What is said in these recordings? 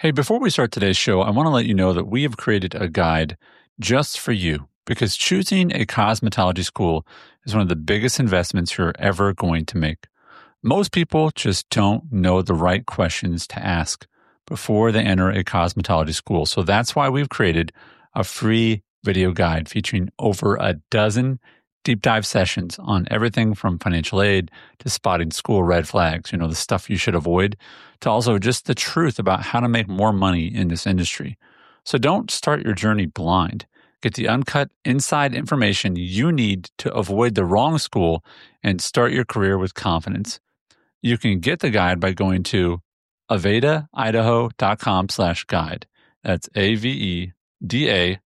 Hey, before we start today's show, I want to let you know that we have created a guide just for you because choosing a cosmetology school is one of the biggest investments you're ever going to make. Most people just don't know the right questions to ask before they enter a cosmetology school. So that's why we've created a free video guide featuring over a dozen deep dive sessions on everything from financial aid to spotting school red flags, the stuff you should avoid, to also just the truth about how to make more money in this industry. So don't start your journey blind. Get the uncut inside information you need to avoid the wrong school and start your career with confidence. You can get the guide by going to AvedaIdaho.com/guide. That's AVEDA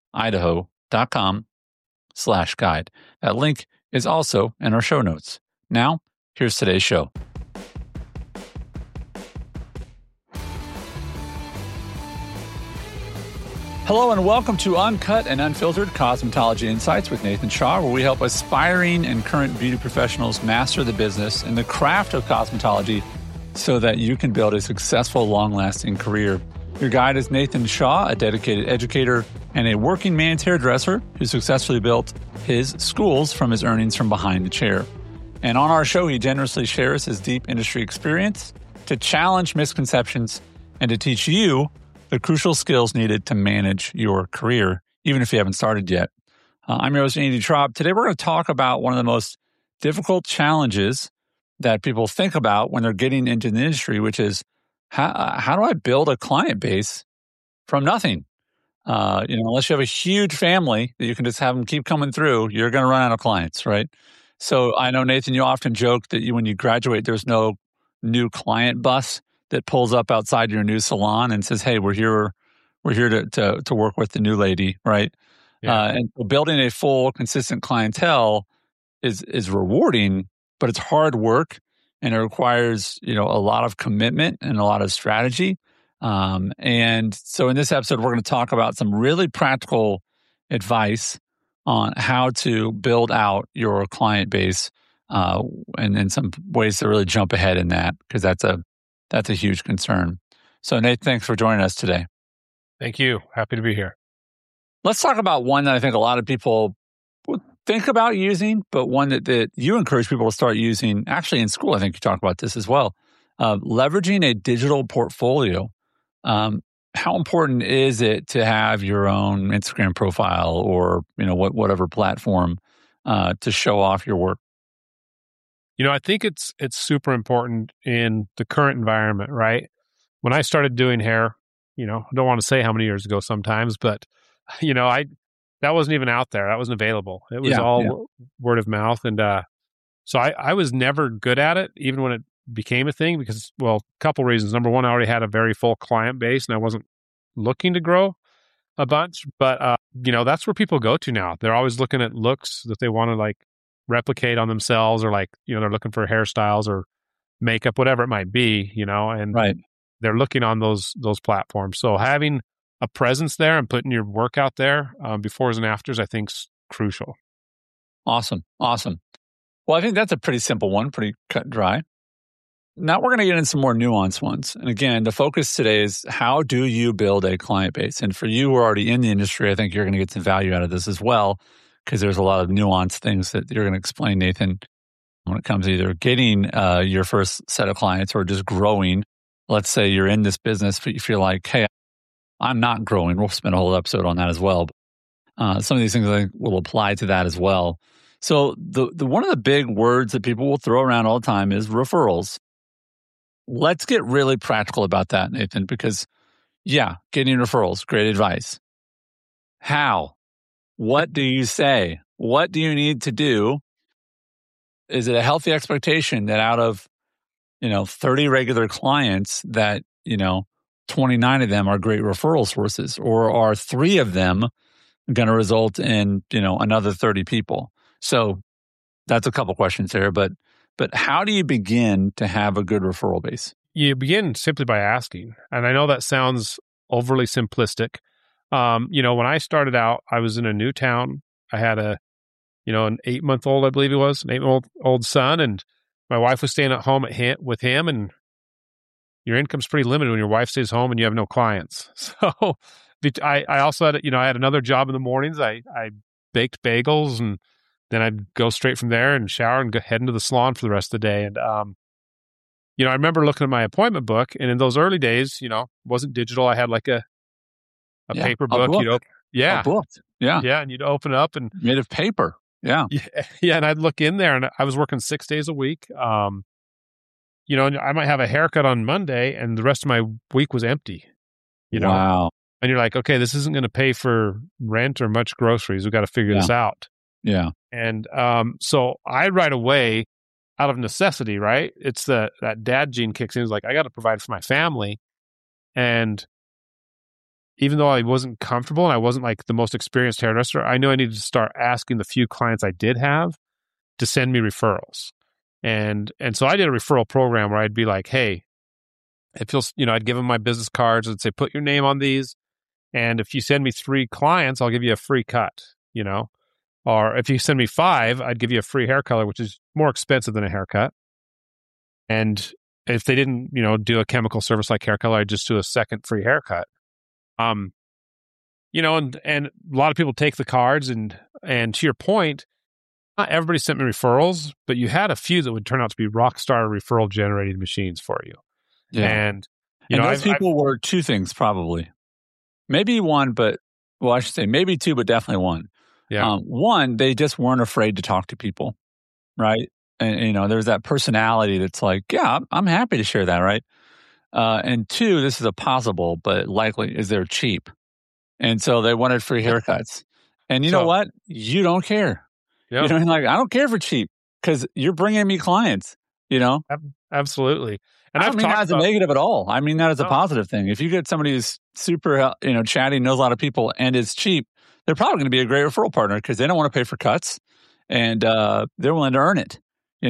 Idaho.com/guide. That link is also in our show notes. Now, here's today's show. Hello and welcome to Uncut and Unfiltered Cosmetology Insights with Nathan Shaw, where we help aspiring and current beauty professionals master the business and the craft of cosmetology so that you can build a successful, long-lasting career. Your guide is Nathan Shaw, a dedicated educator and a working man's hairdresser who successfully built his schools from his earnings from behind the chair. And on our show, he generously shares his deep industry experience to challenge misconceptions and to teach you the crucial skills needed to manage your career, even if you haven't started yet. I'm your host, Andy Traub. Today, we're going to talk about one of the most difficult challenges that people think about when they're getting into the industry, which is how do I build a client base from nothing? Unless you have a huge family that you can just have them keep coming through, you're going to run out of clients, right? So I know, Nathan, you often joke that when you graduate, there's no new client bus that pulls up outside your new salon and says, "Hey, we're here to work with the new lady," right? Yeah. And so building a full, consistent clientele is rewarding, but it's hard work and it requires a lot of commitment and a lot of strategy. And so in this episode, we're going to talk about some really practical advice on how to build out your client base, and some ways to really jump ahead in that, because that's a huge concern. So Nate, thanks for joining us today. Thank you. Happy to be here. Let's talk about one that I think a lot of people would think about using, but one that you encourage people to start using. Actually, in school, I think you talk about this as well. Leveraging a digital portfolio. How important is it to have your own Instagram profile or whatever platform to show off your work? I think it's super important in the current environment, right? When I started doing hair, I don't want to say how many years ago sometimes, but that wasn't even out there. That wasn't available. It was word of mouth. And so I was never good at it, even when it became a thing, because, well, a couple reasons. Number one, I already had a very full client base and I wasn't looking to grow a bunch. But, that's where people go to now. They're always looking at looks that they want to replicate on themselves, or they're looking for hairstyles or makeup, whatever it might be, and Right. they're looking on those platforms. So having a presence there and putting your work out there, befores and afters, I think is crucial. Awesome. Well, I think that's a pretty simple one, pretty cut and dry. Now we're going to get into some more nuanced ones. And again, the focus today is how do you build a client base? And for you who are already in the industry, I think you're going to get some value out of this as well, because there's a lot of nuanced things that you're going to explain, Nathan, when it comes to either getting your first set of clients or just growing. Let's say you're in this business, but you feel like, hey, I'm not growing. We'll spend a whole episode on that as well. Some of these things I think will apply to that as well. So the one of the big words that people will throw around all the time is referrals. Let's get really practical about that, Nathan, because getting referrals, great advice. How? What do you say? What do you need to do? Is it a healthy expectation that out of 30 regular clients that 29 of them are great referral sources, or are 3 of them going to result in another 30 people? So that's a couple questions there, but how do you begin to have a good referral base? You begin simply by asking. And I know that sounds overly simplistic. When I started out, I was in a new town. I had an 8-month-old, I believe it was, an 8-month-old son, and my wife was staying at home with him. And, your income's pretty limited when your wife stays home and you have no clients. So I also had, I had another job in the mornings. I baked bagels, and then I'd go straight from there and shower and head into the salon for the rest of the day. And, I remember looking at my appointment book, and in those early days, it wasn't digital. I had like a paper book. A book. Yeah. Yeah. And you'd open it up and made of paper. Yeah. Yeah. And I'd look in there, and I was working 6 days a week. And I might have a haircut on Monday, and the rest of my week was empty, Wow. And you're like, okay, this isn't going to pay for rent or much groceries. We've got to figure this out. Yeah. And so I right away, out of necessity, right? It's that dad gene kicks in. It's like, I got to provide for my family. And even though I wasn't comfortable and I wasn't like the most experienced hairdresser, I knew I needed to start asking the few clients I did have to send me referrals. And so I did a referral program where I'd be like, hey, if I'd give them my business cards and say, put your name on these. And if you send me 3 clients, I'll give you a free cut, Or if you send me 5, I'd give you a free hair color, which is more expensive than a haircut. And if they didn't, do a chemical service like hair color, I'd just do a second free haircut. And a lot of people take the cards, and to your point, not everybody sent me referrals, but you had a few that would turn out to be rock star referral generating machines for you. Yeah. And those people were 2 things probably. Maybe 1, I should say maybe 2, but definitely 1. Yeah. 1, they just weren't afraid to talk to people, right? And, there's that personality that's like, yeah, I'm happy to share that, right? And 2, this is a possible, but likely, is they're cheap. And so they wanted free haircuts. And you know what? You don't care. Yep. I don't care for cheap because you're bringing me clients, Absolutely. And I don't mean that as a negative at all. I mean that as a positive thing. If you get somebody who's super, chatty, knows a lot of people, and is cheap, they're probably going to be a great referral partner because they don't want to pay for cuts, and they're willing to earn it.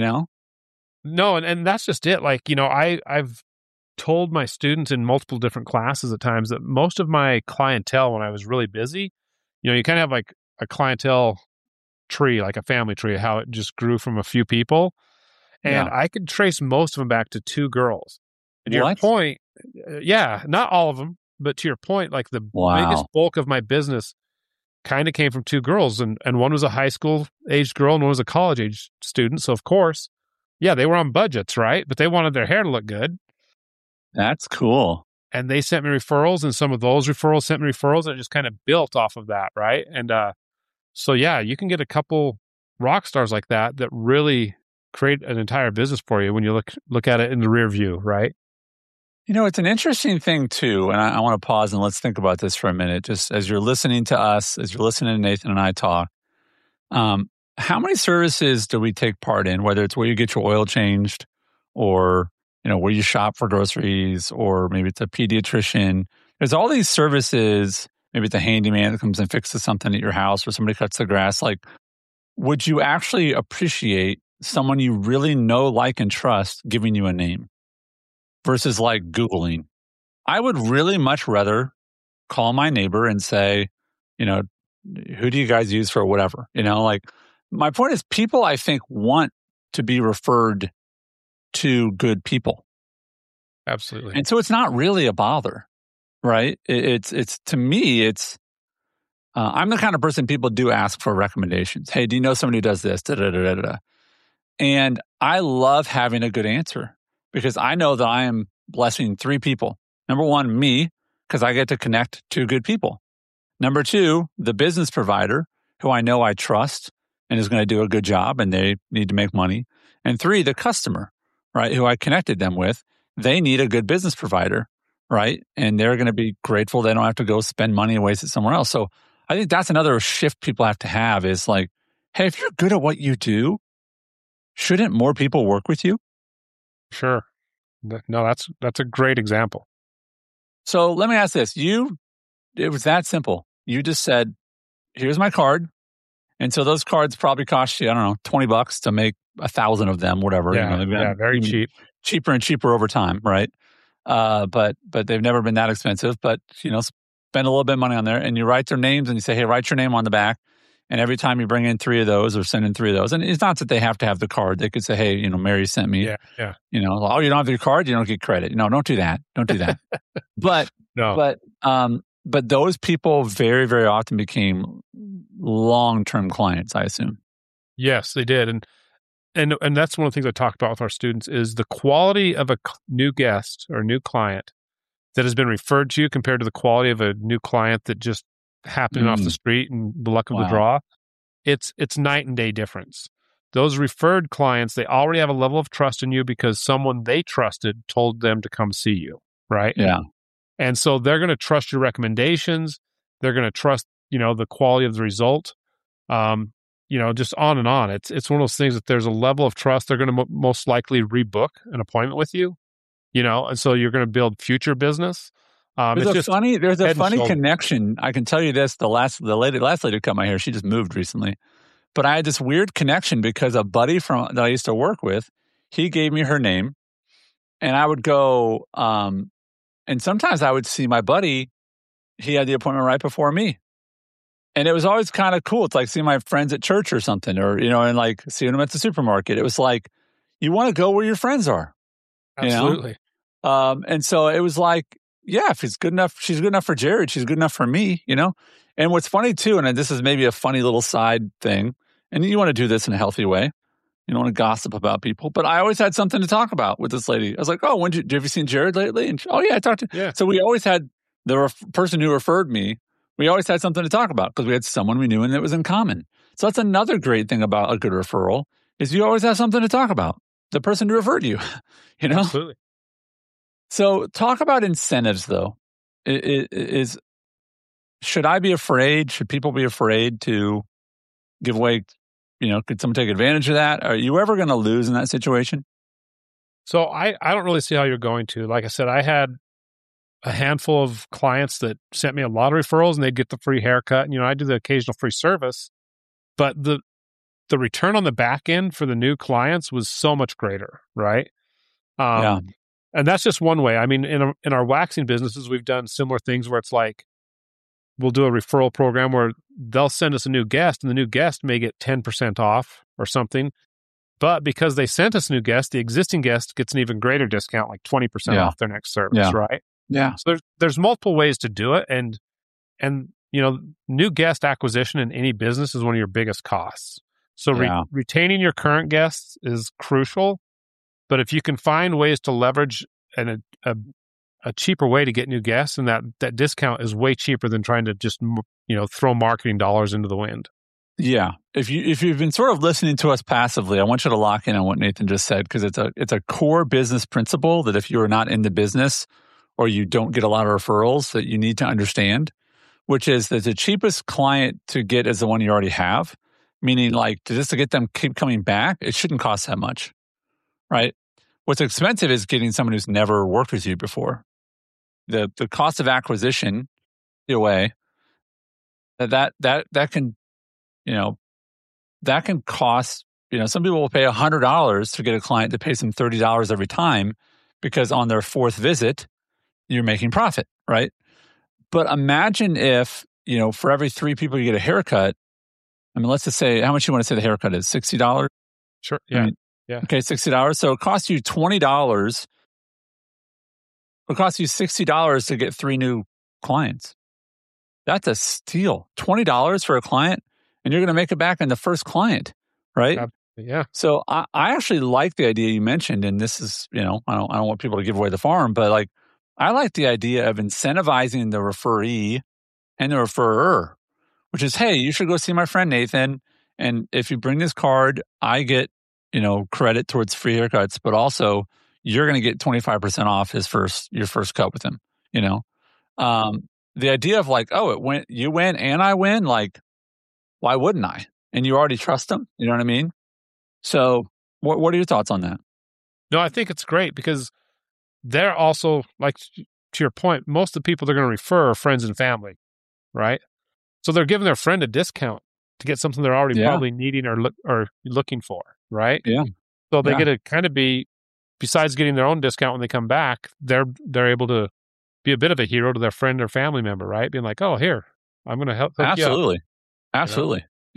No, and that's just it. Like, I've told my students in multiple different classes at times that most of my clientele, when I was really busy, you kind of have like a clientele tree, like a family tree, how it just grew from a few people. And I could trace most of them back to 2 girls. And your point, not all of them, but to your point, like the biggest bulk of my business kind of came from 2 girls. And one was a high school aged girl and one was a college age student. So of course, they were on budgets, right? But they wanted their hair to look good. That's cool. And they sent me referrals, and some of those referrals sent me referrals, and it just kind of built off of that, right? And so you can get a couple rock stars like that really create an entire business for you when you look at it in the rear view, right? It's an interesting thing too, and I want to pause and let's think about this for a minute. Just as you're listening to us, as you're listening to Nathan and I talk, how many services do we take part in? Whether it's where you get your oil changed, or where you shop for groceries, or maybe it's a pediatrician. There's all these services. Maybe it's a handyman that comes and fixes something at your house, or somebody cuts the grass. Like, would you actually appreciate someone you really know, like, and trust giving you a name versus like Googling? I would really much rather call my neighbor and say, who do you guys use for whatever? My point is, people, I think, want to be referred to good people. Absolutely. And so it's not really a bother, right? It's to me, I'm the kind of person people do ask for recommendations. Hey, do you know somebody who does this? Da, da, da, da, da. And I love having a good answer because I know that I am blessing 3 people. Number 1, me, because I get to connect to good people. Number 2, the business provider, who I know I trust and is going to do a good job, and they need to make money. And 3, the customer, right, who I connected them with. They need a good business provider, right? And they're going to be grateful they don't have to go spend money and waste it somewhere else. So I think that's another shift people have to have is like, hey, if you're good at what you do, shouldn't more people work with you? Sure. No, that's a great example. So let me ask this. It was that simple. You just said, here's my card. And so those cards probably cost you, I don't know, $20 to make 1,000 of them, whatever. Yeah, very cheap. Cheaper and cheaper over time, right? But they've never been that expensive. But, spend a little bit of money on there, and you write their names and you say, hey, write your name on the back. And every time you bring in 3 of those or send in 3 of those, and it's not that they have to have the card. They could say, hey, Mary sent me, Yeah. oh, you don't have your card, you don't get credit. No, don't do that. Don't do that. But, No. but those people very, very often became long-term clients, I assume. Yes, they did. And that's one of the things I talk about with our students is the quality of a new guest or new client that has been referred to you compared to the quality of a new client that just happened off the street and the luck of the draw. It's night and day difference. Those referred clients, they already have a level of trust in you because someone they trusted told them to come see you, right? Yeah. And so they're going to trust your recommendations. They're going to trust, the quality of the result. Just on and on. It's one of those things that there's a level of trust. They're going to most likely rebook an appointment with you, and so you're going to build future business. There's a funny connection. I can tell you this: the last lady who cut my hair, she just moved recently, but I had this weird connection because a buddy that I used to work with, he gave me her name, and I would go, and sometimes I would see my buddy. He had the appointment right before me. And it was always kind of cool. It's like seeing my friends at church or something, or, and like seeing them at the supermarket. It was like, you want to go where your friends are. Absolutely. And so it was like, yeah, if it's good enough, she's good enough for Jared, she's good enough for me, And what's funny too, and this is maybe a funny little side thing, and you want to do this in a healthy way. You don't want to gossip about people, but I always had something to talk about with this lady. I was like, oh, have you seen Jared lately? And oh yeah, I talked to. Yeah. So we always had the person who referred me. We always had something to talk about because we had someone we knew and it was in common. So that's another great thing about a good referral is you always have something to talk about. The person who referred you, Absolutely. So talk about incentives though. Should I be afraid? Should people be afraid to give away? Could someone take advantage of that? Are you ever going to lose in that situation? So I don't really see how you're going to. Like I said, I had a handful of clients that sent me a lot of referrals and they'd get the free haircut. And, I do the occasional free service, but the return on the back end for the new clients was so much greater, right? Yeah. And that's just one way. I mean, in our waxing businesses, we've done similar things where it's like, we'll do a referral program where they'll send us a new guest and the new guest may get 10% off or something. But because they sent us a new guest, the existing guest gets an even greater discount, like 20% off their next service, right? Yeah. So there's multiple ways to do it. And new guest acquisition in any business is one of your biggest costs. So retaining your current guests is crucial. But if you can find ways to leverage a cheaper way to get new guests, and that discount is way cheaper than trying to just throw marketing dollars into the wind. Yeah. If you've been sort of listening to us passively, I want you to lock in on what Nathan just said because it's a core business principle that if you are not in the business or you don't get a lot of referrals that you need to understand, which is that the cheapest client to get is the one you already have, meaning like just to get them keep coming back, it shouldn't cost that much, right? What's expensive is getting someone who's never worked with you before. The cost of acquisition, away, that can, that can cost, some people will pay $100 to get a client that pays them $30 every time because on their fourth visit, you're making profit, right? But imagine if, for every 3 people you get a haircut, I mean, let's just say, how much you want to say the haircut is? $60? Sure. Yeah. I mean, yeah. Okay, $60. So it costs you $20. It costs you $60 to get 3 new clients. That's a steal. $20 for a client, and you're going to make it back in the first client, right? Yeah. So I actually like the idea you mentioned, and this is, I don't want people to give away the farm, but like, I like the idea of incentivizing the referee and the referrer, which is, hey, you should go see my friend Nathan, and if you bring this card, I get, credit towards free haircuts, but also you're going to get 25% off your first cut with him. The idea of like, oh, you win and I win, like, why wouldn't I? And you already trust them. You know what I mean? So what are your thoughts on that? No, I think it's great because they're also, like, to your point, most of the people they're going to refer are friends and family, right? So they're giving their friend a discount to get something they're already probably needing or looking for, right? Yeah. So they get to kind of be, besides getting their own discount when they come back, they're able to be a bit of a hero to their friend or family member, right? Being like, oh, here, I'm going to help you out. Absolutely.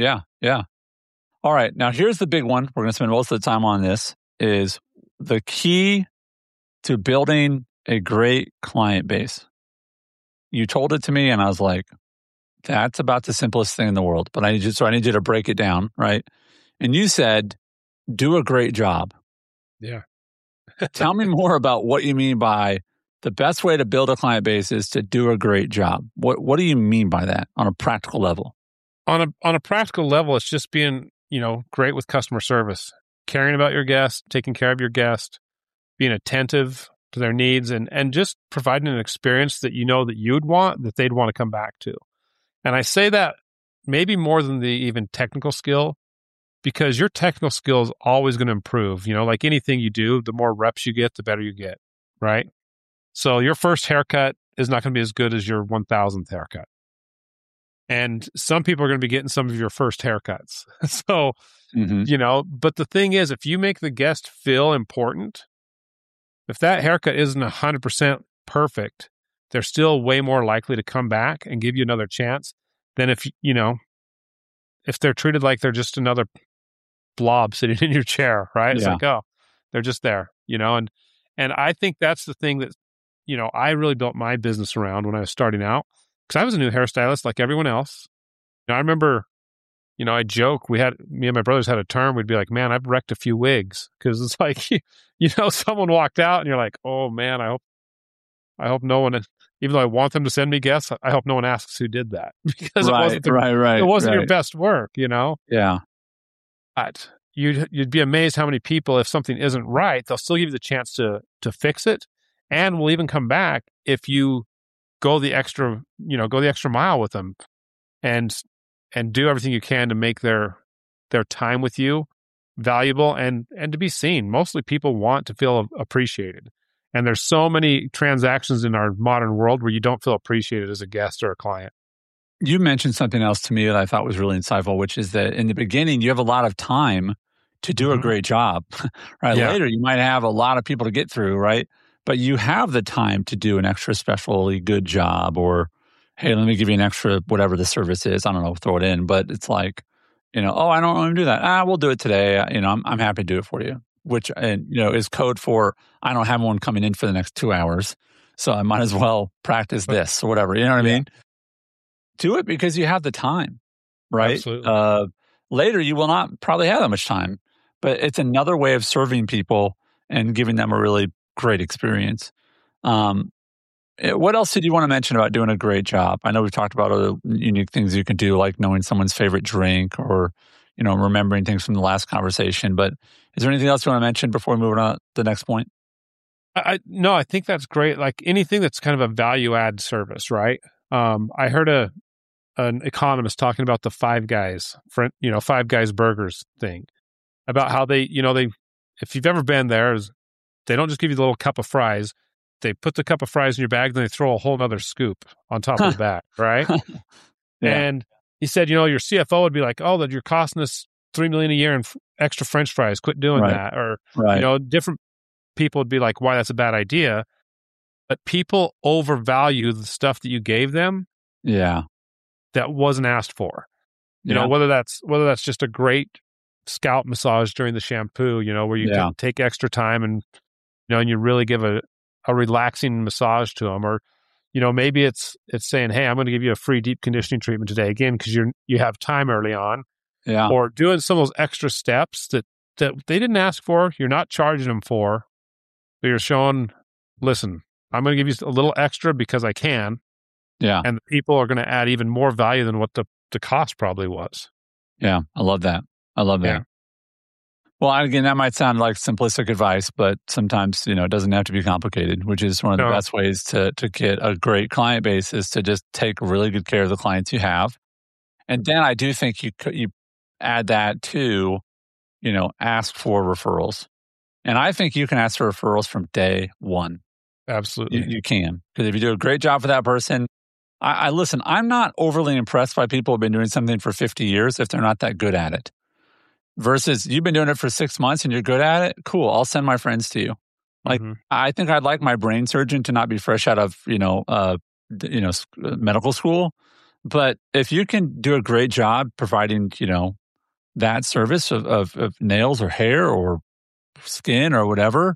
Yeah. Yeah. All right. Now, here's the big one. We're going to spend most of the time on this is the key to building a great client base. You told it to me and I was like, that's about the simplest thing in the world, but I need you to break it down, right? And you said, do a great job. Yeah. Tell me more about what you mean by the best way to build a client base is to do a great job. What do you mean by that on a practical level? On a practical level, it's just being, great with customer service, caring about your guest, taking care of your guest, being attentive to their needs, and just providing an experience that that you'd want, that they'd want to come back to. And I say that maybe more than the even technical skill, because your technical skill is always going to improve. Like anything you do, the more reps you get, the better you get, right? So your first haircut is not going to be as good as your 1,000th haircut. And some people are going to be getting some of your first haircuts. So, but the thing is, if you make the guest feel important, if that haircut isn't 100% perfect, they're still way more likely to come back and give you another chance than if they're treated like they're just another blob sitting in your chair, right? It's like, oh, they're just there, and I think that's the thing that, I really built my business around when I was starting out, because I was a new hairstylist like everyone else. I remember, I joke, me and my brothers had a term, we'd be like, man, I've wrecked a few wigs, because it's like, someone walked out and you're like, oh man, I hope no one, even though I want them to send me guests, I hope no one asks who did that, because it wasn't your best work, Yeah. But you'd be amazed how many people, if something isn't right, they'll still give you the chance to fix it, and will even come back if you go the extra mile with them, and do everything you can to make their time with you valuable and to be seen. Mostly people want to feel appreciated. And there's so many transactions in our modern world where you don't feel appreciated as a guest or a client. You mentioned something else to me that I thought was really insightful, which is that in the beginning, you have a lot of time to do a great job, right? Yeah. Later, you might have a lot of people to get through, right? But you have the time to do an extra specially good job, or, hey, let me give you an extra, whatever the service is. I don't know, throw it in. But it's like, oh, I don't want to do that. We'll do it today. I'm happy to do it for you, which, is code for, I don't have one coming in for the next 2 hours, so I might as well practice this or whatever. You know what I mean? Do it because you have the time, right? Absolutely. Later, you will not probably have that much time, but it's another way of serving people and giving them a really great experience. What else did you want to mention about doing a great job? I know we've talked about other unique things you can do, like knowing someone's favorite drink, or, remembering things from the last conversation. But is there anything else you want to mention before we move on to the next point? No, I think that's great. Like anything that's kind of a value add service, right? I heard an economist talking about the Five Guys, Five Guys burgers thing, about how they, if you've ever been there, they don't just give you the little cup of fries. They put the cup of fries in your bag, then they throw a whole nother scoop on top of the bag, right? Yeah. And he said, your CFO would be like, oh, that you're costing us $3 million a year in extra French fries. Quit doing that. Or, different people would be like, why that's a bad idea. But people overvalue the stuff that you gave them. Yeah. That wasn't asked for. Whether that's just a great scalp massage during the shampoo, where you can take extra time and, and you really give a relaxing massage to them, or, maybe it's saying, hey, I'm going to give you a free deep conditioning treatment today, again, because you have time early on, or doing some of those extra steps that they didn't ask for, you're not charging them for, but you're showing, listen, I'm going to give you a little extra because I can. Yeah. And the people are going to add even more value than what the cost probably was. Yeah. I love that. Yeah. Well, again, that might sound like simplistic advice, but sometimes, it doesn't have to be complicated, which is one of the best ways to get a great client base, is to just take really good care of the clients you have. And then I do think you add that to, ask for referrals. And I think you can ask for referrals from day one. Absolutely. You can. Because if you do a great job for that person, I listen, I'm not overly impressed by people who have been doing something for 50 years if they're not that good at it. Versus you've been doing it for 6 months and you're good at it, cool, I'll send my friends to you. Like, I think I'd like my brain surgeon to not be fresh out of, medical school, But if you can do a great job providing, that service of nails or hair or skin or whatever,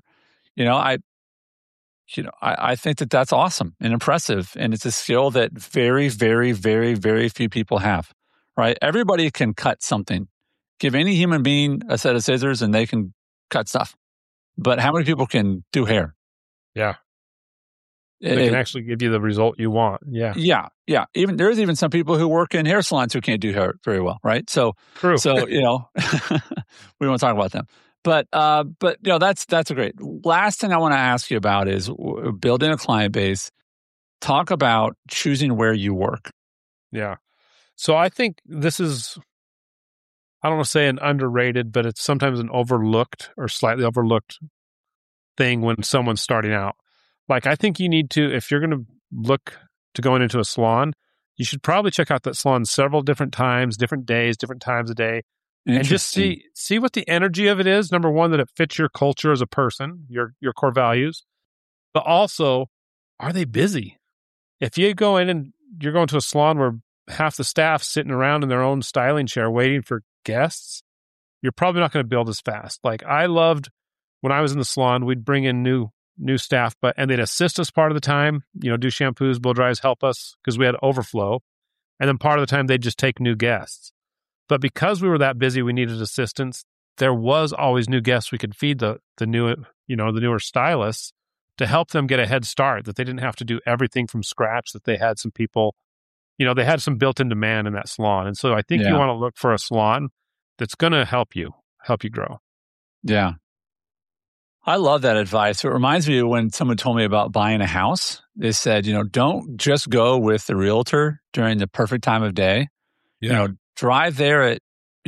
I think that that's awesome and impressive. And it's a skill that very, very, very, very few people have, right? Everybody can cut something. Give any human being a set of scissors and they can cut stuff. But how many people can do hair? Yeah. They can actually give you the result you want. Yeah. Yeah. There's even some people who work in hair salons who can't do hair very well, right? So, True. So, we won't talk about them. But that's a great. Last thing I want to ask you about is building a client base. Talk about choosing where you work. Yeah. So I think this is, I don't want to say an underrated, but it's sometimes an overlooked or slightly overlooked thing when someone's starting out. Like, I think you need to, if you're going to look to going into a salon, you should probably check out that salon several different times, different days, different times a day, and just see what the energy of it is. Number one, that it fits your culture as a person, your core values, but also, are they busy? If you go in and you're going to a salon where half the staff's sitting around in their own styling chair waiting for guests, you're probably not going to build as fast. Like, I loved when I was in the salon, we'd bring in new staff, and they'd assist us part of the time, do shampoos, blow dries, help us because we had overflow. And then part of the time they'd just take new guests. But because we were that busy, we needed assistance. There was always new guests we could feed the newer stylists to help them get a head start, that they didn't have to do everything from scratch, that they had some people, they had some built-in demand in that salon. And so I think you want to look for a salon that's going to help you grow. Yeah. I love that advice. It reminds me of when someone told me about buying a house. They said, don't just go with the realtor during the perfect time of day. Yeah. Drive there at,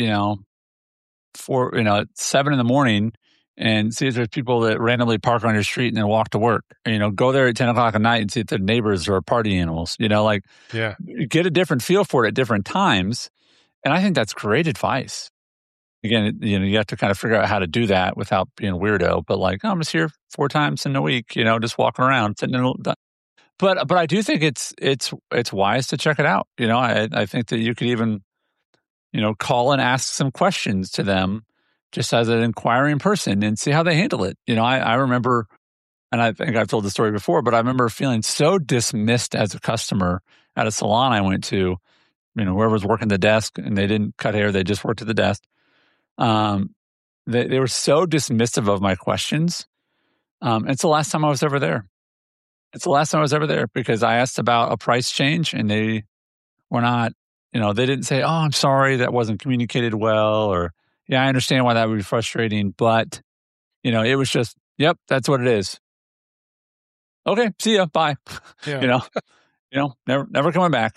7 in the morning and see if there's people that randomly park on your street and then walk to work. Go there at 10 o'clock at night and see if the neighbors are party animals. Get a different feel for it at different times. And I think that's great advice. Again, you have to kind of figure out how to do that without being a weirdo. But I'm just here 4 times in a week, just walking around, sitting in. But I do think it's wise to check it out. I think that you could even, call and ask some questions to them, just as an inquiring person, and see how they handle it. I remember, and I think I've told the story before, but I remember feeling so dismissed as a customer at a salon I went to. Whoever was working the desk, and they didn't cut hair; they just worked at the desk. They were so dismissive of my questions. It's the last time I was ever there. Because I asked about a price change and they were not, they didn't say, "Oh, I'm sorry, that wasn't communicated well," or, "Yeah, I understand why that would be frustrating," but, it was just, "Yep, that's what it is. Okay, see ya, bye." Yeah. Never coming back.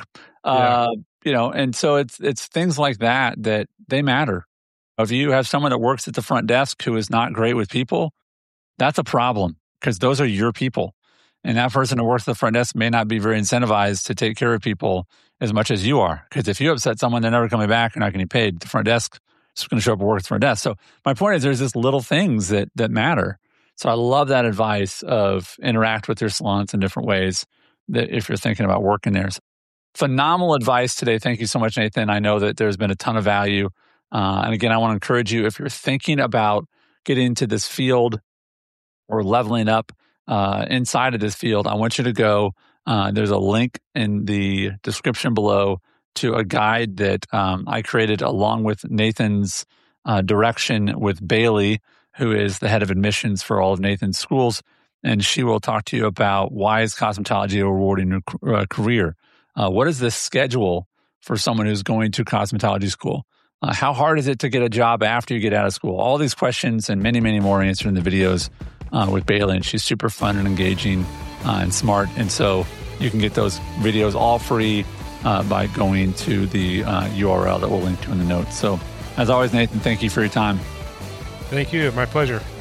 And so it's things like that they matter. If you have someone that works at the front desk who is not great with people, that's a problem, because those are your people. And that person who works at the front desk may not be very incentivized to take care of people as much as you are. Because if you upset someone, they're never coming back, you're not getting paid. The front desk is going to show up and work at the front desk. So my point is, there's just little things that matter. So I love that advice of interact with your salons in different ways, that if you're thinking about working there. So, phenomenal advice today. Thank you so much, Nathan. I know that there's been a ton of value. And again, I want to encourage you, if you're thinking about getting into this field or leveling up inside of this field, I want you to go. There's a link in the description below to a guide that I created along with Nathan's direction with Bailey, who is the head of admissions for all of Nathan's schools. And she will talk to you about why is cosmetology a rewarding career? What is the schedule for someone who's going to cosmetology school? How hard is it to get a job after you get out of school? All these questions and many, many more answered in the videos with Bailey. And she's super fun and engaging and smart. And so you can get those videos all free by going to the URL that we'll link to in the notes. So as always, Nathan, thank you for your time. Thank you. My pleasure.